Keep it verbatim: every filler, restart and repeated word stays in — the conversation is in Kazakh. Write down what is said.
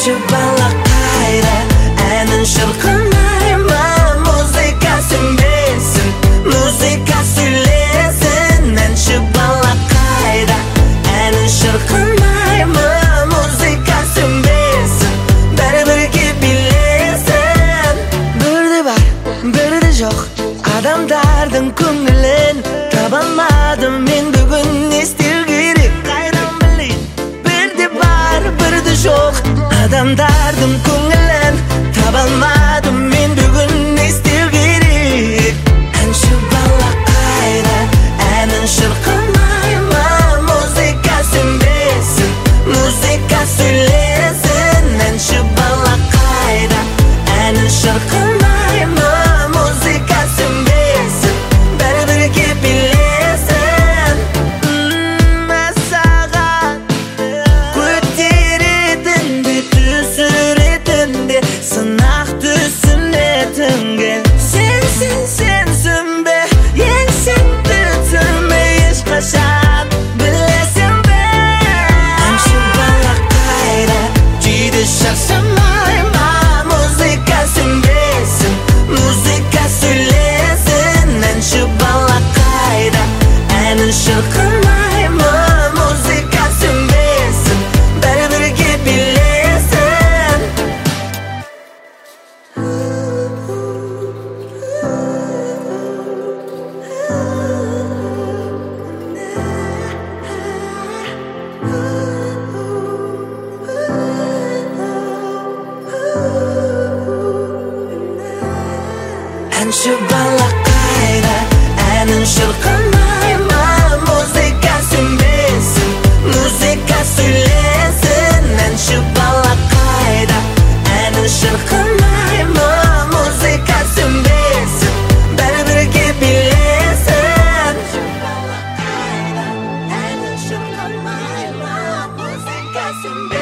Әнші бала қайда, әнін шырқамай ма? Музыка сөнбесін, музыка сөйлесін. Әнші бала қайда, әнін шырқамай ма? Музыка сөнбесін, бәрі бірге билесін. Бірді бар, бірді жоқ, адамдардың көңілін таба алмадым мен бүгін. Не істеу керек, қайдан білейін? Бірді бар, бірді жоқ, адамдардың көңілін таба алмадым мен бүгін. Не істеу керек? Әнші бала қайда, әнін шырқамай ма? Музыка сөнбесін, музыка сөйлесін. Әнші бала қайда, әнін шырқамай ма? Музыка сөнбесін, бәрі бірге билесін. Мен саған көтеретін де түсіретін де сынақ түсінетінге. Сенсің, сенсің бе, еңсеңді түсірме ешқашан, білесің бе? Әнші бала қайда, жиді шаршамай ма? Музыка сөнбесін, музыка сөйлесін. Әнші бала қайда, әнін шырқамай ма? Музыка сөнбесін, бәрі бірге билесін. Әнші бала қайда, әнін шырқамай ма? Музыка сөнбесін, музыка сөйлесін. Әнші бала қайда, әнін шырқамай ма? Музыка сөнбесін, бәрі бірге билесін. Әнші бала қайда, әнін шырқамай ма? Музыка сөнбесін.